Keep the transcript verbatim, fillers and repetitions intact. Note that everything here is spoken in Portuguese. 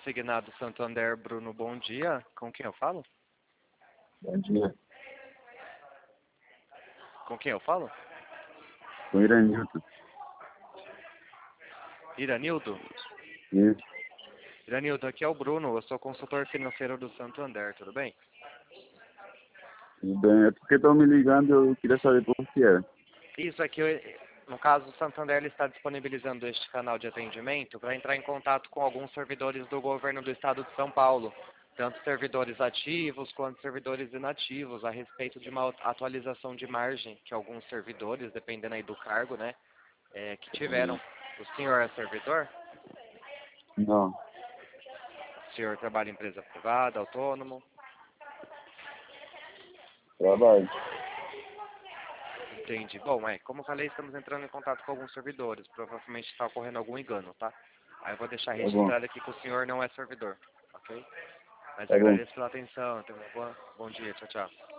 consignado Santander, Bruno, bom dia. Com quem eu falo? Bom dia. Com quem eu falo? Com Iranilton. Iranildo? Isso. Iranildo, aqui é o Bruno, eu sou consultor financeiro do Santander, tudo bem? Tudo bem. É porque estão me ligando, eu queria saber por que é. Isso aqui, no caso, o Santander ele está disponibilizando este canal de atendimento para entrar em contato com alguns servidores do governo do estado de São Paulo, tanto servidores ativos quanto servidores inativos, a respeito de uma atualização de margem que alguns servidores, dependendo aí do cargo, né, é, que tiveram. O senhor é servidor? Não. O senhor trabalha em empresa privada, autônomo? Trabalho. Entendi. Bom, é, como eu falei, estamos entrando em contato com alguns servidores. Provavelmente está ocorrendo algum engano, tá? Aí eu vou deixar Tá bom. registrado aqui que o senhor não é servidor, ok? Mas Tá bom. agradeço pela atenção. Tenha um bom, bom dia. Tchau, tchau.